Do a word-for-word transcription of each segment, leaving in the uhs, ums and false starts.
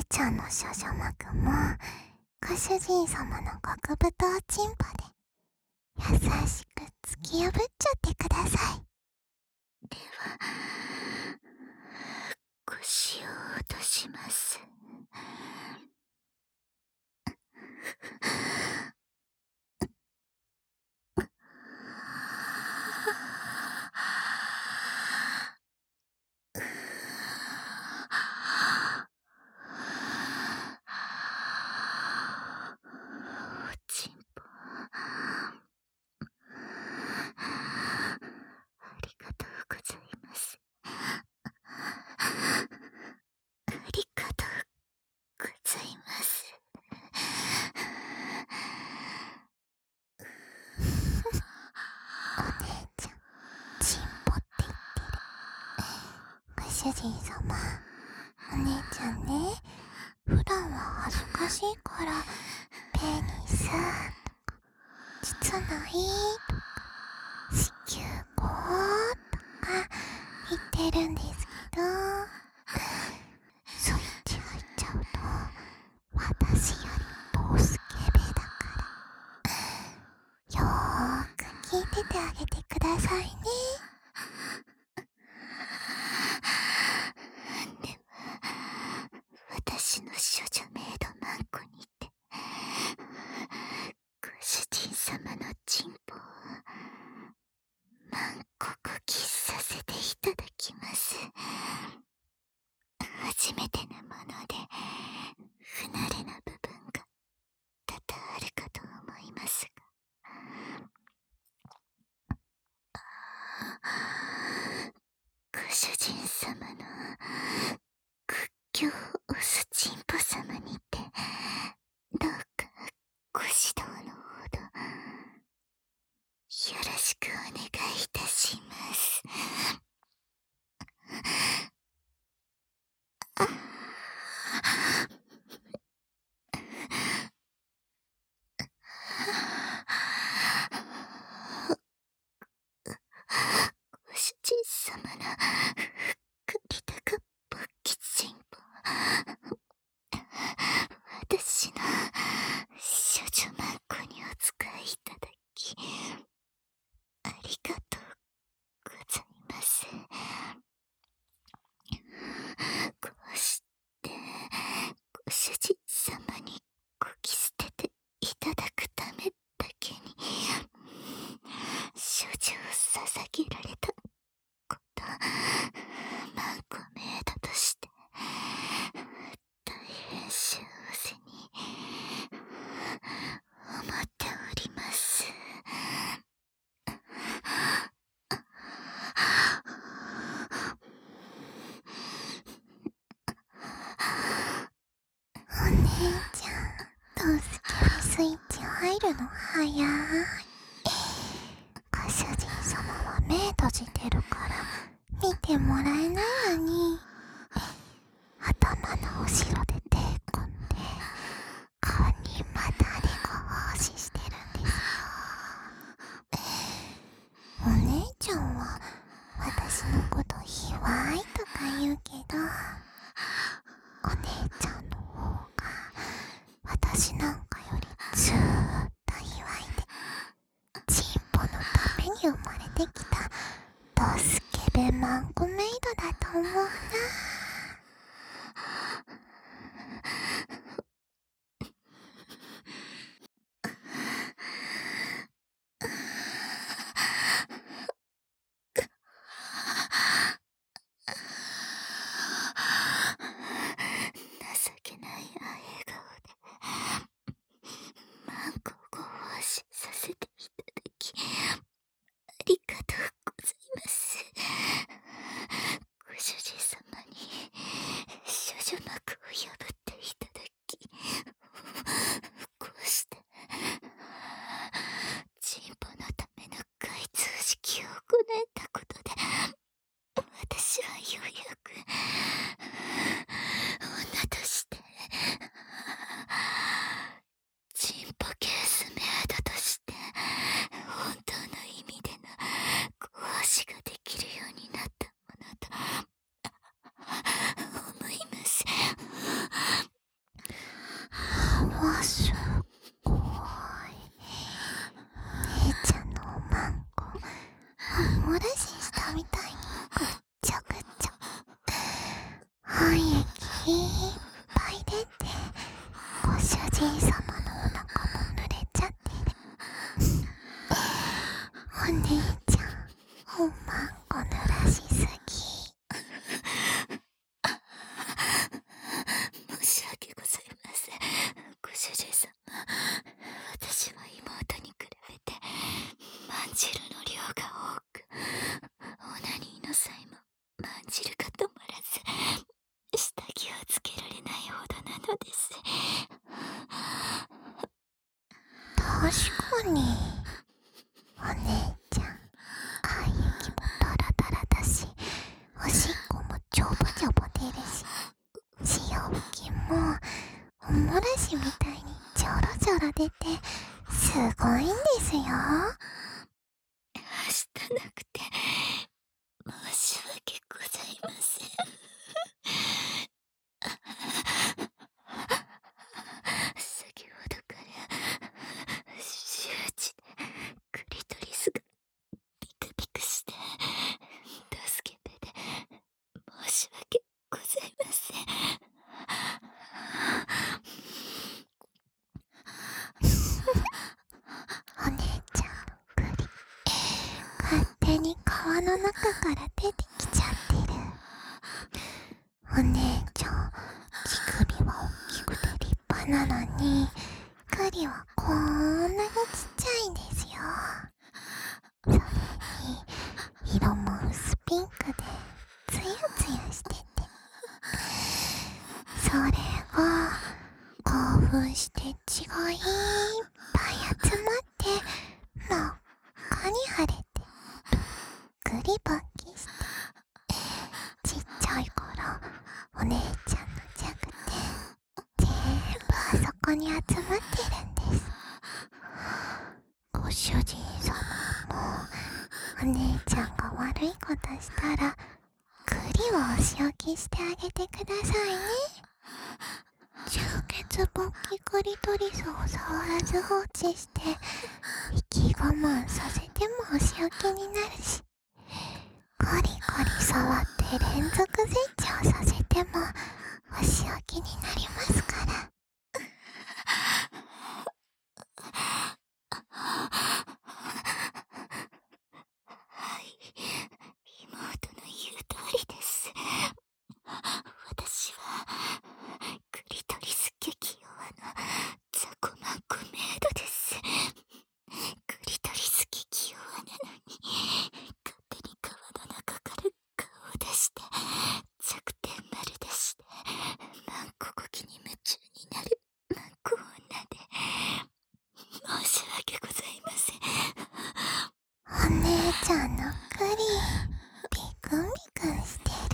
ちゃんの少女膜もご主人様の極太チンポで優しく突き破っちゃってください。 では、腰を落とします。おちんぽ、ありがとうございます。ありがとうございます。 お姉ちゃん、チンポって言ってる。ご主人様、お姉ちゃんね、普段は恥ずかしいからペニスとか膣ないとか子宮口とか言ってるんですけど、スイッチ入っちゃうと私よりドスケベだからよーく聞いててあげてくださいね。 でも、私の処女メイドマンコにて、ご主人様のチンポを万個こキスさせていただきます。初めてのもので不慣れな部分が多々あるかと思いますが、ご主人様の屈強を押すチンポ様にて、どうかご指導のほどよろしくお願いいたします。ご主人様の栗高ポッキチンポ、私の少女マンコにお使いいただきありがとうございます。こうしてご主人様にこき捨てていただくためだけに少女を捧げられたこと、マンコメイドとして大変幸せに思っております。 お姉ちゃん、ドスケベスイッチ入るの早い。ご主人様は目閉じてるから見てもらえないのに、頭の後ろで手込んで顔にまたでご奉仕してるんですよ。お姉ちゃんは私のこと卑猥とか言うけど、お姉ちゃんの方が私なんかよりずーっと卑猥で、チンポのために生まれてきたドスケベマンコメイドだと思うな。 情けない笑顔でのです。 確かにお姉ちゃん、愛液もダラダラだし、おしっこもジョボジョボ出るし、潮吹きもおもらしみたいにジョロジョロ出てすごいんですよ。 はしたなくて申し訳ございません。先ほどから周知でクリトリスがピクピクして助けてで申し訳ございません。 お姉ちゃんの栗、勝手に川の中から出てきちゃってる。お姉ちゃん、乳首は大きくて立派なのに、栗はこんなにちっちゃいんですよ。それに色も薄ピンクでツヤツヤしてて、それが興奮して血がいっぱい集まって真っ赤に腫れてどっくり勃起して、ちっちゃい頃お姉ちゃんの弱点全部あそこに集まってるんです。ご主人様もお姉ちゃんが悪いことしたら栗をお仕置きしてあげてくださいね。充血勃起クリトリスを触らず放置して息我慢させてもお仕置きになるし、コリコリ触って連続成長させてもお仕置きになりますから。 はい、妹の言う通りです。私はクリトリス激弱のザコマンコメイドです。クリトリス激弱なのに勝手に川の中から顔を出して弱点丸出しでマンコゴキに夢中になるマンコ女で申し訳ございません。 お姉ちゃんの栗ビクンビクンしてる。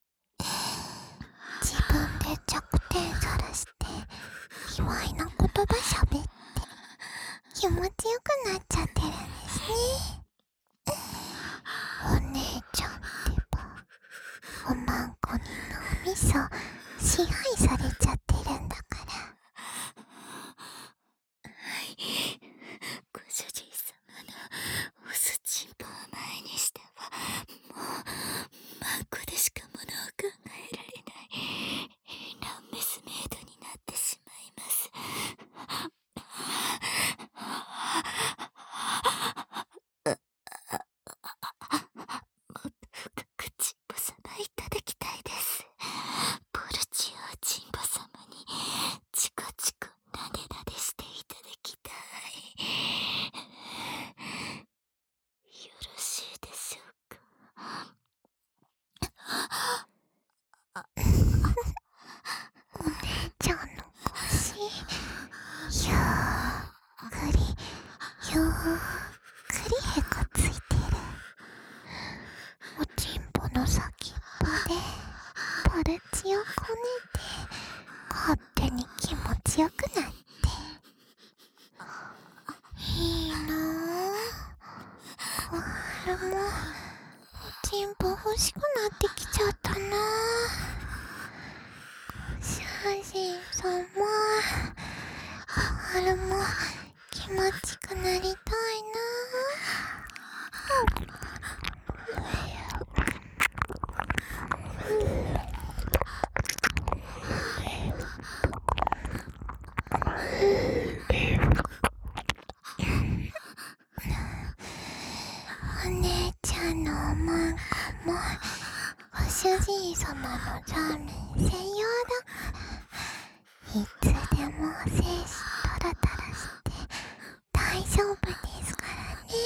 自分で弱点さらして卑猥な言葉喋って気持ちよくなっちゃってるんですね。お姉ちゃんってばおまんこに脳みそ支配されちゃってるんだから。 はい、ご主人様のオスチンポを前にしてはもうマンコでしかものを考えられないランメスメイドになってしまいます。もっと深くチンポ様いただきたいです。ポルチオチンポ様にチコチコなでなでしていただきたい。よろしいでしょうか。 お姉ちゃんの腰ゆっくりゆっくりへこついてる。おちんぽの先っぽでポルチをこねて勝手に気持ちよくなっていいなぁ。小春もおちんぽ欲しくなってきちゃったなぁ。ご主人様、小春も気持ちくなりたいなぁ。お姉ちゃんのおまんこもご主人様のラーメン専用だからいつでも精子タラタラして大丈夫ですからね。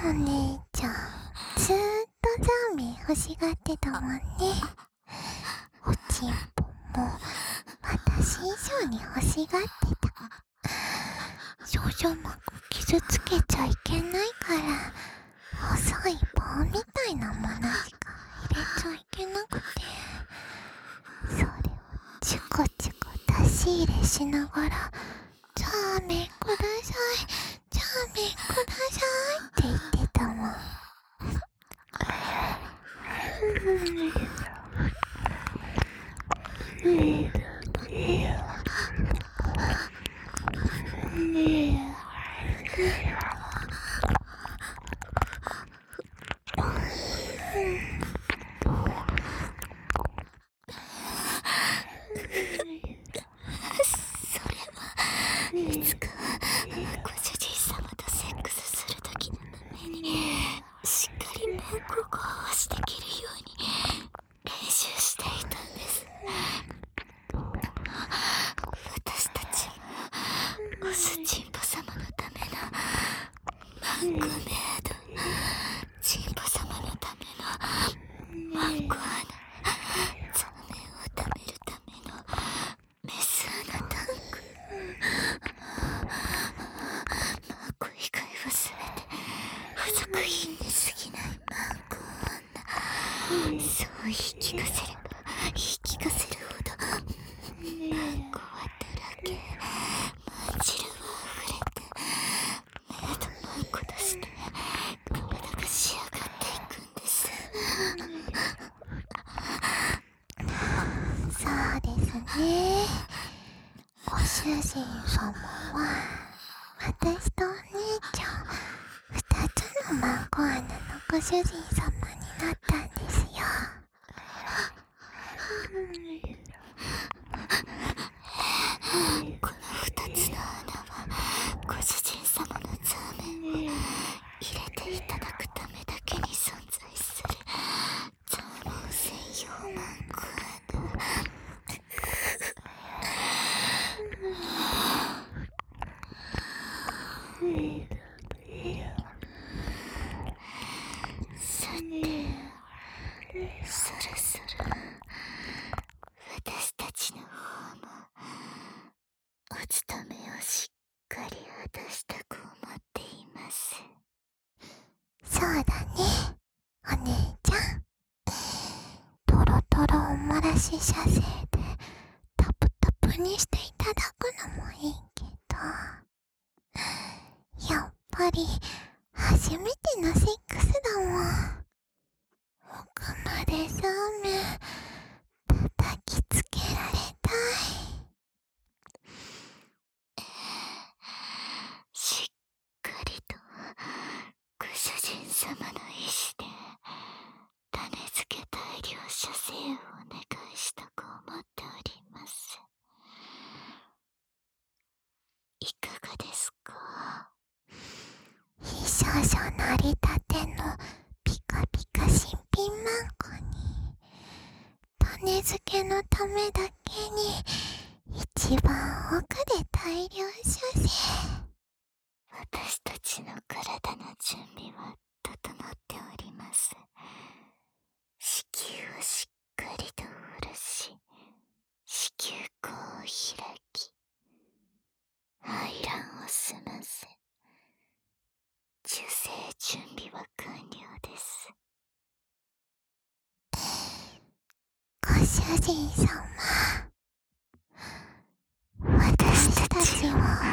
お姉ちゃん、ずーっとザーメン欲しがってたもんね。おちんぽも私以上に欲しがってた。少女膜傷つけちゃいけないから、細い棒みたいなものしか入れちゃいけなくて、それをチュコチュコ出し入れしながら、ザーメンください、ザーメンくださいって言ってたもん。 いつかご主人様とセックスするときのためにしっかりマンコを合わせできるように練習していたんです。私たちはオスチンポ様のためのマンコメイド、チンポ様のためのマンコ穴、ザーメンを貯めるためのメス穴タンク、マンコ以外はすべて付属品に過ぎないマンコ女。そう言い聞かせれば言い聞かせるほどマンコはだらけ、マン汁は溢れて、メイドマンコとして体が仕上がっていくんです。 そうですね。ご主人様は私とお姉ちゃん二つのマンコ穴のご主人様になったんですよ。 この二つの穴はご主人様のザーメンを入れていただくためだけに存在するザーモン専用マンコ穴。さて、そろそろ私たちの方もお務めをしっかり果たしたく思っています。 そうだね、お姉ちゃん。トロトロおもらし射精でタプタプにしていただくのもいいけど、やっぱり初めてのセックスだもん。奥までザーメン叩きつけられたい。 しっかりとご主人様の意志で種付け大量射精をお願いしたく思っております。いかがですか？ 非少々なりたてのピカピカ新品マンコに、種付けのためだけに一番奥で大量射精。 私たちの体の準備は整っております。子宮をしっかりと下ろし、子宮口を開き、排卵を済ませ、受精準備は完了です。 ご主人様、私たちを